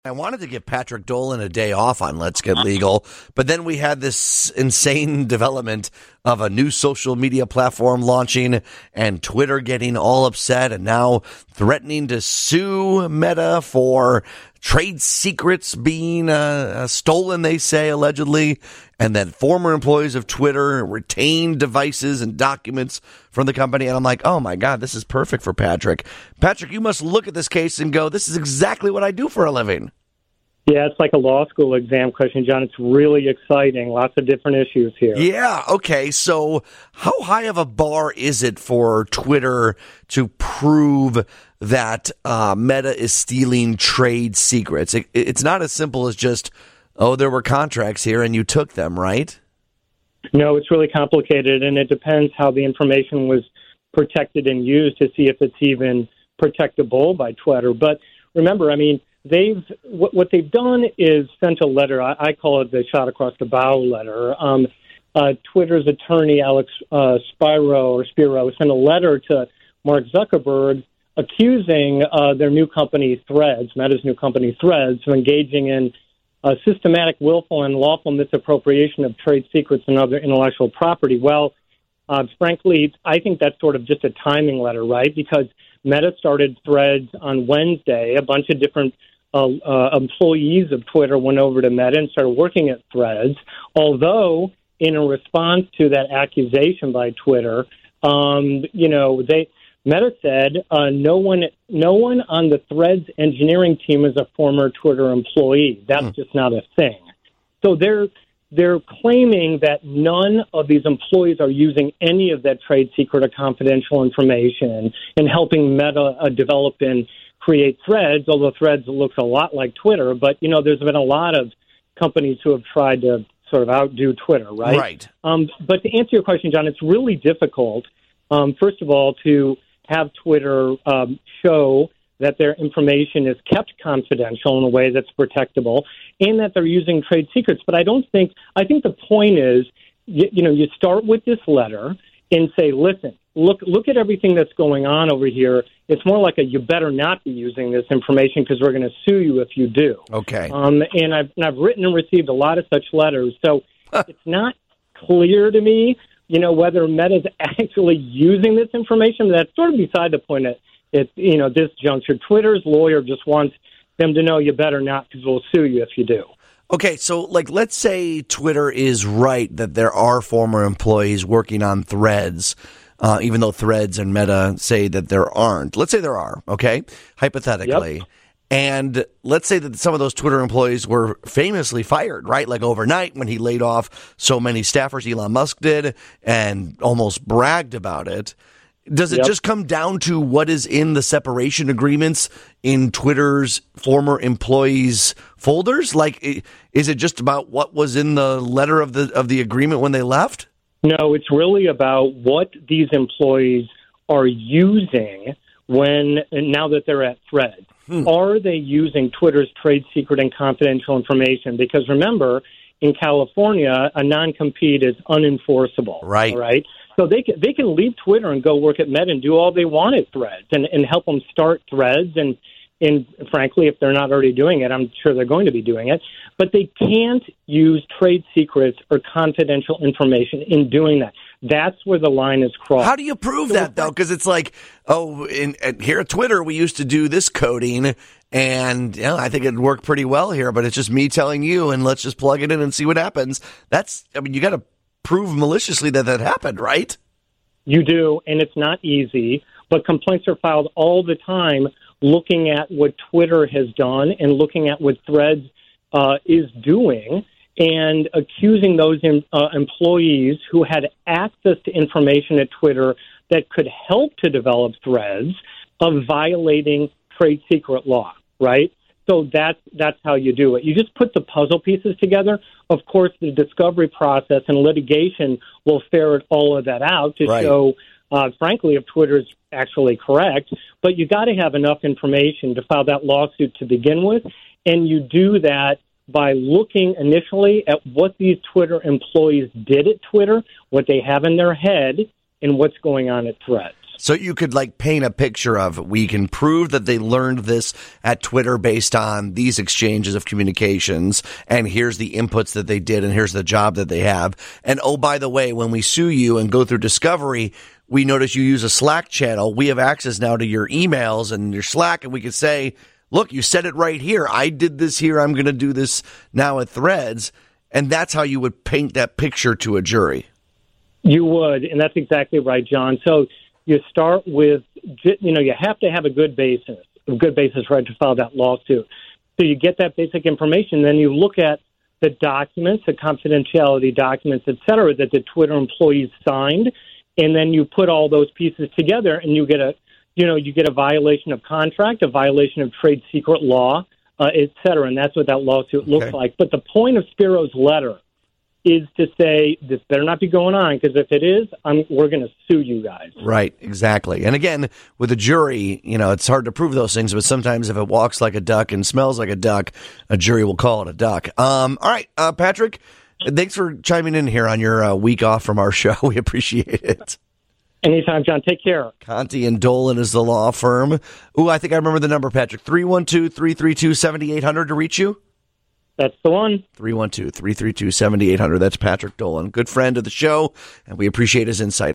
I wanted to give Patrick Dolan a day off on Let's Get Legal, but then we had this insane development of a new social media platform launching and Twitter getting all upset and now threatening to sue Meta for trade secrets being stolen, they say, allegedly, and that former employees of Twitter retained devices and documents from the company. And I'm like, oh, my God, this is perfect for Patrick. Patrick, you must look at this case and go, this is exactly what I do for a living. Yeah, it's like a law school exam question, John. It's really exciting. Lots of different issues here. Yeah, okay. So how high of a bar is it for Twitter to prove that Meta is stealing trade secrets? It's not as simple as just, oh, there were contracts here and you took them, right? No, it's really complicated, and it depends how the information was protected and used to see if it's even protectable by Twitter. But remember, I mean, what they've done is sent a letter. I call it the shot across the bow letter. Twitter's attorney, Alex Spiro, sent a letter to Mark Zuckerberg accusing their new company Threads, Meta's new company Threads, of engaging in systematic, willful, and lawful misappropriation of trade secrets and other intellectual property. Well, frankly, I think that's sort of just a timing letter, right? Because Meta started Threads on Wednesday. A bunch of different employees of Twitter went over to Meta and started working at Threads. Although, in a response to that accusation by Twitter, Meta said no one on the Threads engineering team is a former Twitter employee. That's just not a thing. So they're claiming that none of these employees are using any of that trade secret or confidential information and helping Meta develop and create Threads, although Threads looks a lot like Twitter. But, there's been a lot of companies who have tried to sort of outdo Twitter, right? Right. But to answer your question, John, it's really difficult, first of all, to have Twitter show that their information is kept confidential in a way that's protectable, and that they're using trade secrets. But I think the point is, you start with this letter and say, listen, look at everything that's going on over here. It's more like you better not be using this information because we're going to sue you if you do. Okay. And I've written and received a lot of such letters, so it's not clear to me, whether Meta's actually using this information. That's sort of beside the point. This juncture, Twitter's lawyer just wants them to know you better not because we'll sue you if you do. Okay, so let's say Twitter is right that there are former employees working on Threads, even though Threads and Meta say that there aren't. Let's say there are, okay, hypothetically. Yep. And let's say that some of those Twitter employees were famously fired, right? Like overnight when he laid off so many staffers, Elon Musk did, and almost bragged about it. Does it just come down to what is in the separation agreements in Twitter's former employees' folders? Like, is it just about what was in the letter of the agreement when they left? No, it's really about what these employees are using now that they're at Threads. Are they using Twitter's trade secret and confidential information? Because remember, in California, a non-compete is unenforceable. Right. All right. So they can leave Twitter and go work at Meta and do all they want at Threads and help them start Threads. And frankly, if they're not already doing it, I'm sure they're going to be doing it. But they can't use trade secrets or confidential information in doing that. That's where the line is crossed. How do you prove that, though? Because it's like, here at Twitter, we used to do this coding, and I think it worked pretty well here, but it's just me telling you, and let's just plug it in and see what happens. You got to prove maliciously that happened, right? You do, and it's not easy, but complaints are filed all the time looking at what Twitter has done and looking at what Threads is doing and accusing those employees who had access to information at Twitter that could help to develop Threads of violating trade secret law, right? So that's how you do it. You just put the puzzle pieces together. Of course, the discovery process and litigation will ferret all of that out to show, frankly, if Twitter's actually correct. But you got to have enough information to file that lawsuit to begin with, and you do that by looking initially at what these Twitter employees did at Twitter, what they have in their head, and what's going on at Threads. So you could like paint a picture of, we can prove that they learned this at Twitter based on these exchanges of communications, and here's the inputs that they did, and here's the job that they have. And oh, by the way, when we sue you and go through discovery, we notice you use a Slack channel. We have access now to your emails and your Slack, and we could say, look, you said it right here. I did this here. I'm going to do this now at Threads. And that's how you would paint that picture to a jury. You would, and that's exactly right, John. So you start with, you have to have a good basis right to file that lawsuit. So you get that basic information, then you look at the documents, the confidentiality documents, et cetera, that the Twitter employees signed, and then you put all those pieces together, and you get a violation of contract, a violation of trade secret law, et cetera, and that's what that lawsuit looks like. But the point of Spiro's letter is to say this better not be going on, because if it is, we're going to sue you guys. Right, exactly. And again, with a jury, it's hard to prove those things, but sometimes if it walks like a duck and smells like a duck, a jury will call it a duck. All right, Patrick, thanks for chiming in here on your week off from our show. We appreciate it. Anytime, John. Take care. Conti and Dolan is the law firm. Ooh, I think I remember the number, Patrick. 312-332-7800 to reach you? That's the one. 312-332-7800. That's Patrick Dolan. Good friend of the show, and we appreciate his insight.